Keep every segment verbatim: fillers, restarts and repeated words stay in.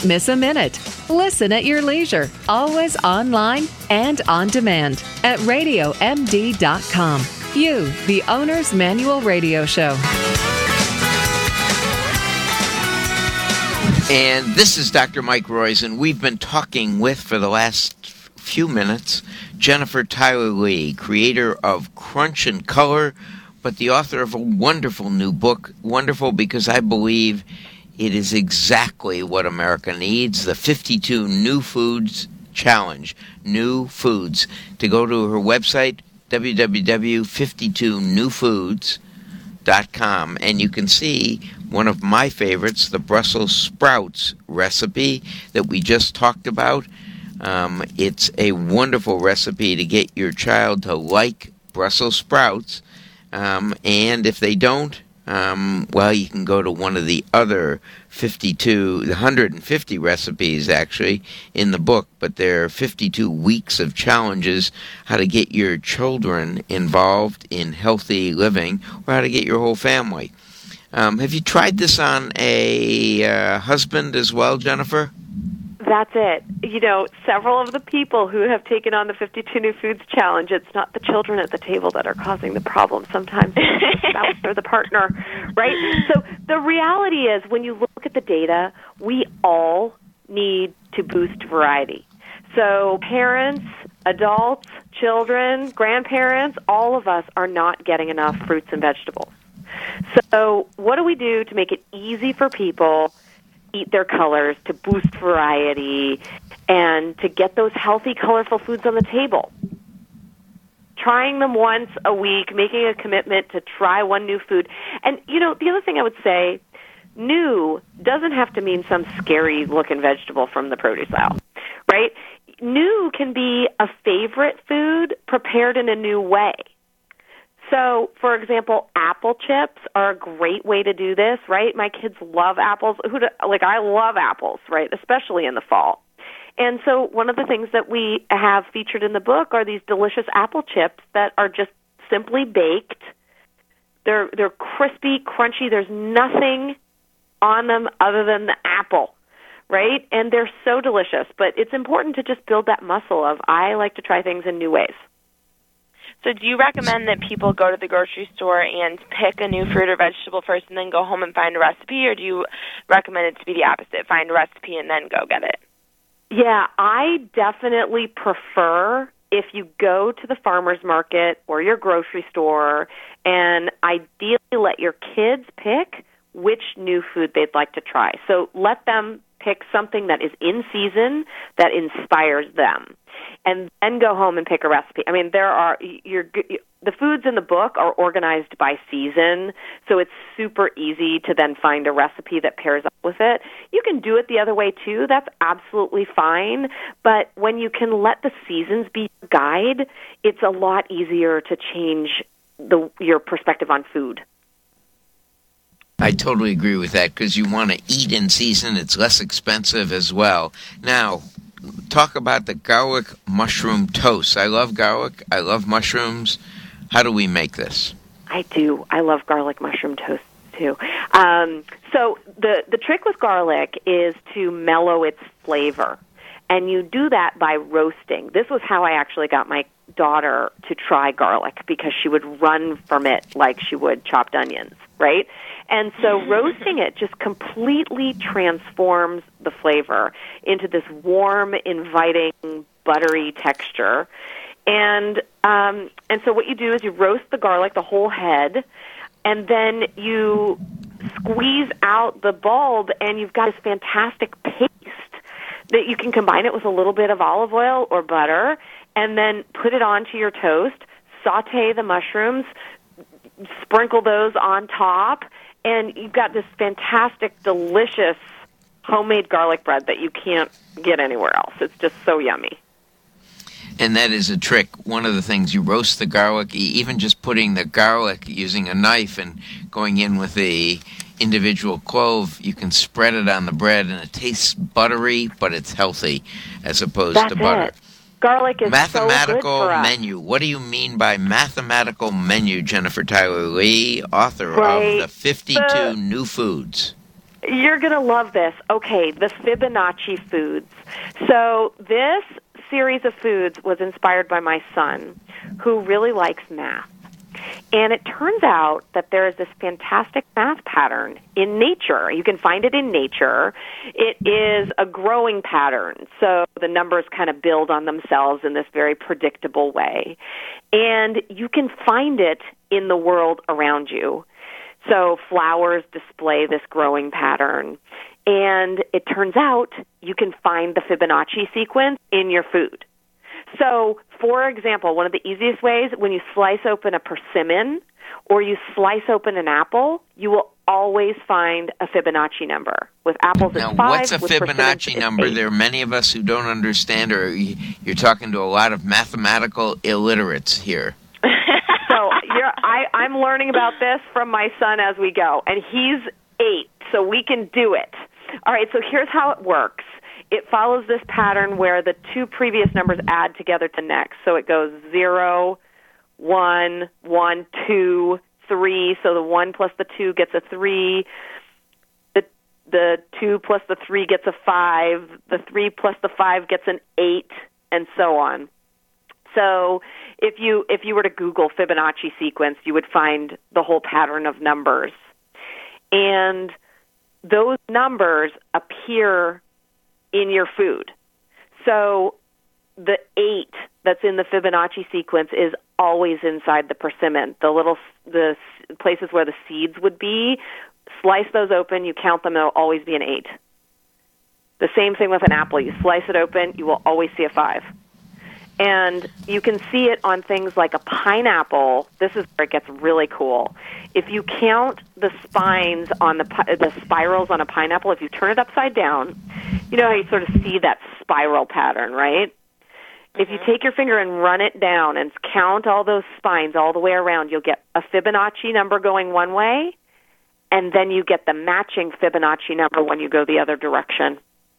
Don't miss a minute. Listen at your leisure, always online and on demand at radio m d dot com. You, the Owner's Manual Radio Show. And this is Doctor Mike Roizen. We've been talking with, for the last few minutes, Jennifer Tyler Lee, creator of Crunch and Color, but the author of a wonderful new book. Wonderful because I believe it is exactly what America needs, the fifty-two New Foods Challenge. New Foods. To go to her website, w w w dot fifty-two new foods dot com, and you can see one of my favorites, the Brussels sprouts recipe that we just talked about. Um, it's a wonderful recipe to get your child to like Brussels sprouts. Um, and if they don't, um, well, you can go to one of the other fifty-two, the one hundred fifty recipes actually in the book, but there are fifty-two weeks of challenges how to get your children involved in healthy living or how to get your whole family. Um, have you tried this on a uh, husband as well, Jennifer? That's it. You know, several of the people who have taken on the fifty-two New Foods Challenge, it's not the children at the table that are causing the problem. Sometimes it's the spouse or the partner, right? So the reality is, when you look at the data, we all need to boost variety. So parents, adults, children, grandparents, all of us are not getting enough fruits and vegetables. So what do we do to make it easy for people eat their colors, to boost variety, and to get those healthy, colorful foods on the table? Trying them once a week, making a commitment to try one new food. And, you know, the other thing I would say, new doesn't have to mean some scary-looking vegetable from the produce aisle, right? New can be a favorite food prepared in a new way. So, for example, apple chips are a great way to do this, right? My kids love apples. Who do, like, I love apples, right, especially in the fall. And so one of the things that we have featured in the book are these delicious apple chips that are just simply baked. They're they're crispy, crunchy. There's nothing on them other than the apple, right? And they're so delicious. But it's important to just build that muscle of, I like to try things in new ways. So do you recommend that people go to the grocery store and pick a new fruit or vegetable first and then go home and find a recipe, or do you recommend it to be the opposite, find a recipe and then go get it? Yeah, I definitely prefer if you go to the farmer's market or your grocery store and ideally let your kids pick which new food they'd like to try. So let them pick something that is in season that inspires them, and then go home and pick a recipe. I mean, there are you're, the foods in the book are organized by season, so it's super easy to then find a recipe that pairs up with it. You can do it the other way, too. That's absolutely fine. But when you can let the seasons be your guide, it's a lot easier to change the, your perspective on food. I totally agree with that, because you want to eat in season. It's less expensive as well. Now, talk about the garlic mushroom toast. I love garlic. I love mushrooms. How do we make this? I do. I love garlic mushroom toast, too. Um, so the, the trick with garlic is to mellow its flavor. And you do that by roasting. This was how I actually got my daughter to try garlic, because she would run from it like she would chopped onions, right? And so roasting it just completely transforms the flavor into this warm, inviting, buttery texture. And um, and so what you do is you roast the garlic, the whole head, and then you squeeze out the bulb, and you've got this fantastic paste that you can combine it with a little bit of olive oil or butter, and then put it onto your toast, saute the mushrooms, sprinkle those on top, and you've got this fantastic, delicious homemade garlic bread that you can't get anywhere else. It's just so yummy. And that is a trick. One of the things, you roast the garlic, even just putting the garlic, using a knife and going in with the individual clove, you can spread it on the bread, and it tastes buttery, but it's healthy as opposed That's to butter. It. Garlic is mathematical so good for us. menu. What do you mean by mathematical menu, Jennifer Tyler Lee, author right. of the fifty-two the, New Foods? You're going to love this. Okay, the Fibonacci foods. So this series of foods was inspired by my son, who really likes math. And it turns out that there is this fantastic math pattern in nature. You can find it in nature. It is a growing pattern, so the numbers kind of build on themselves in this very predictable way. And you can find it in the world around you. So flowers display this growing pattern. And it turns out you can find the Fibonacci sequence in your food. So, for example, one of the easiest ways, when you slice open a persimmon or you slice open an apple, you will always find a Fibonacci number. With apples, now, it's five. What's a with Fibonacci number? Eight. There are many of us who don't understand, or you're talking to a lot of mathematical illiterates here. So you're, I, I'm learning about this from my son as we go, and he's eight, so we can do it. All right, so here's how it works. It follows this pattern where the two previous numbers add together to next. So it goes zero, one, one, two, three. So the one plus the two gets a three. The the two plus the three gets a five. The three plus the five gets an eight, and so on. So if you if you were to Google Fibonacci sequence, you would find the whole pattern of numbers. And those numbers appear in your food. So the eight that's in the Fibonacci sequence is always inside the persimmon. The little the places where the seeds would be, slice those open, you count them, there'll always be an eight. The same thing with an apple. You slice it open, you will always see a five. And you can see it on things like a pineapple. This is where it gets really cool. If you count the spines on the the spirals on a pineapple, if you turn it upside down, you know how you sort of see that spiral pattern, right? Mm-hmm. If you take your finger and run it down and count all those spines all the way around, you'll get a Fibonacci number going one way, and then you get the matching Fibonacci number when you go the other direction.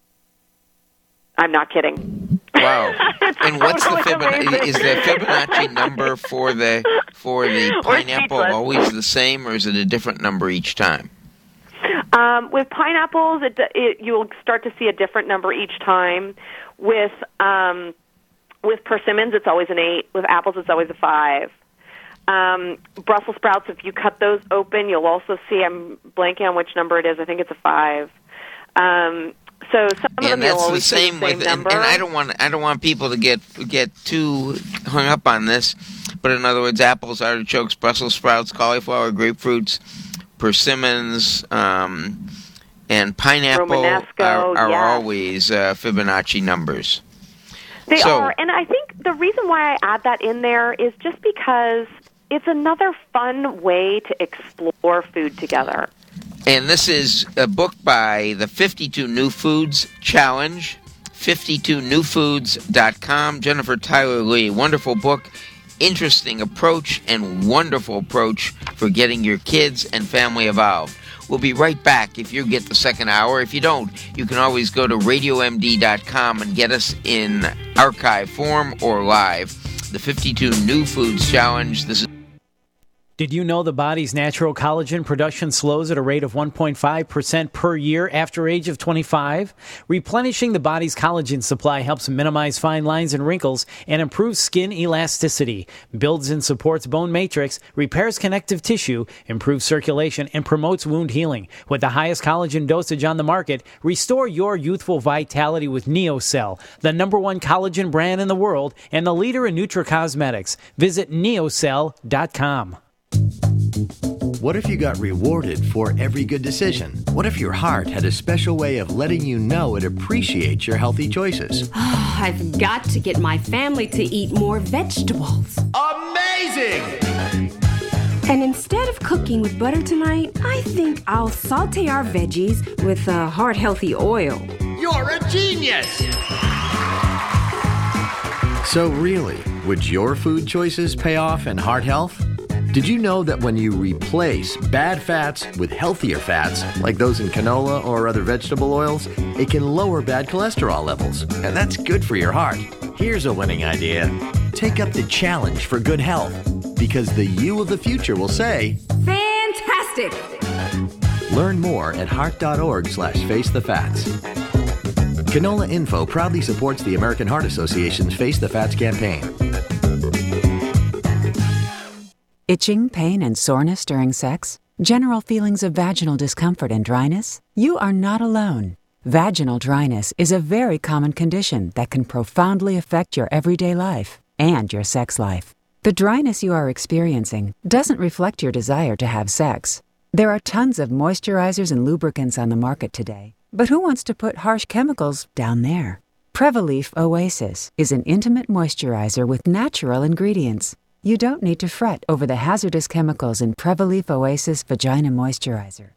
I'm not kidding. Wow! And what's the Fibonacci? Is the Fibonacci number for the for the pineapple always the same, or is it a different number each time? Um, with pineapples, it, it, you'll start to see a different number each time. With um, with persimmons, it's always an eight. With apples, it's always a five. Um, Brussels sprouts, if you cut those open, you'll also see. I'm blanking on which number it is. I think it's a five. Um, So some of and them that's you'll always the same, see the same with, number. and, and I don't want I don't want people to get get too hung up on this. But in other words, apples, artichokes, Brussels sprouts, cauliflower, grapefruits, persimmons, um, and pineapple Romanesco, are, are yes. always uh, Fibonacci numbers. They so, are, and I think the reason why I add that in there is just because it's another fun way to explore food together. And this is a book by the fifty-two New Foods Challenge, fifty-two new foods dot com. Jennifer Tyler Lee, wonderful book, interesting approach, and wonderful approach for getting your kids and family involved. We'll be right back if you get the second hour. If you don't, you can always go to radio m d dot com and get us in archive form or live. The fifty-two New Foods Challenge. This is Did you know the body's natural collagen production slows at a rate of one point five percent per year after age of twenty-five? Replenishing the body's collagen supply helps minimize fine lines and wrinkles and improves skin elasticity, builds and supports bone matrix, repairs connective tissue, improves circulation, and promotes wound healing. With the highest collagen dosage on the market, restore your youthful vitality with NeoCell, the number one collagen brand in the world and the leader in nutracosmetics. Visit neocell dot com. What if you got rewarded for every good decision? What if your heart had a special way of letting you know it appreciates your healthy choices? Oh, I've got to get my family to eat more vegetables. Amazing! And instead of cooking with butter tonight, I think I'll saute our veggies with a heart-healthy oil. You're a genius! So really, would your food choices pay off in heart health? Did you know that when you replace bad fats with healthier fats, like those in canola or other vegetable oils, it can lower bad cholesterol levels, and that's good for your heart. Here's a winning idea. Take up the challenge for good health, because the you of the future will say, Fantastic! Learn more at heart.org slash face the fats. Canola Info proudly supports the American Heart Association's Face the Fats campaign. Itching, pain, and soreness during sex? General feelings of vaginal discomfort and dryness? You are not alone. Vaginal dryness is a very common condition that can profoundly affect your everyday life and your sex life. The dryness you are experiencing doesn't reflect your desire to have sex. There are tons of moisturizers and lubricants on the market today, but who wants to put harsh chemicals down there? Prevaleaf Oasis is an intimate moisturizer with natural ingredients. You don't need to fret over the hazardous chemicals in Prevaleaf Oasis Vagina Moisturizer.